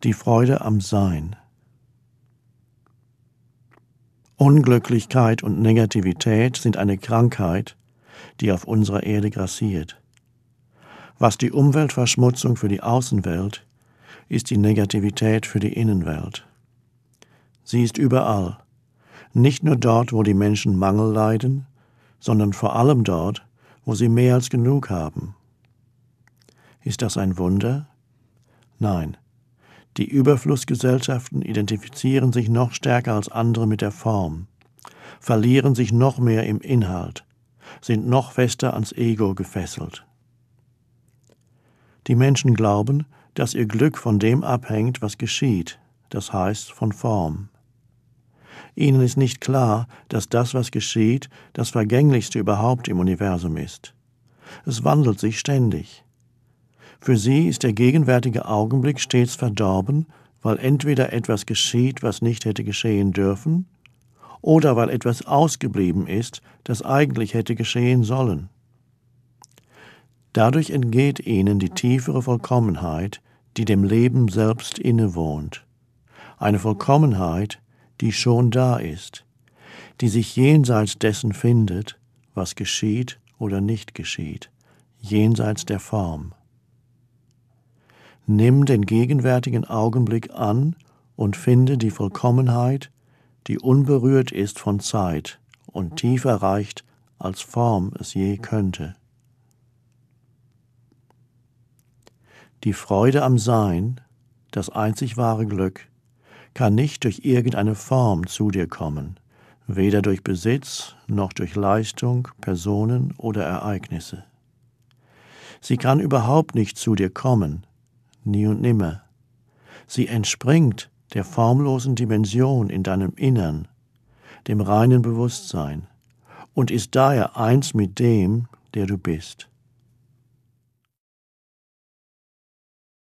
Die Freude am Sein. Unglücklichkeit und Negativität sind eine Krankheit, die auf unserer Erde grassiert. Was die Umweltverschmutzung für die Außenwelt, ist die Negativität für die Innenwelt. Sie ist überall, nicht nur dort, wo die Menschen Mangel leiden, sondern vor allem dort, wo sie mehr als genug haben. Ist das ein Wunder? Nein. Die Überflussgesellschaften identifizieren sich noch stärker als andere mit der Form, verlieren sich noch mehr im Inhalt, sind noch fester ans Ego gefesselt. Die Menschen glauben, dass ihr Glück von dem abhängt, was geschieht, das heißt von Form. Ihnen ist nicht klar, dass das, was geschieht, das Vergänglichste überhaupt im Universum ist. Es wandelt sich ständig. Für sie ist der gegenwärtige Augenblick stets verdorben, weil entweder etwas geschieht, was nicht hätte geschehen dürfen, oder weil etwas ausgeblieben ist, das eigentlich hätte geschehen sollen. Dadurch entgeht ihnen die tiefere Vollkommenheit, die dem Leben selbst innewohnt. Eine Vollkommenheit, die schon da ist, die sich jenseits dessen findet, was geschieht oder nicht geschieht, jenseits der Form. Nimm den gegenwärtigen Augenblick an und finde die Vollkommenheit, die unberührt ist von Zeit und tiefer reicht, als Form es je könnte. Die Freude am Sein, das einzig wahre Glück, kann nicht durch irgendeine Form zu dir kommen, weder durch Besitz noch durch Leistung, Personen oder Ereignisse. Sie kann überhaupt nicht zu dir kommen, nie und nimmer. Sie entspringt der formlosen Dimension in deinem Innern, dem reinen Bewusstsein, und ist daher eins mit dem, der du bist.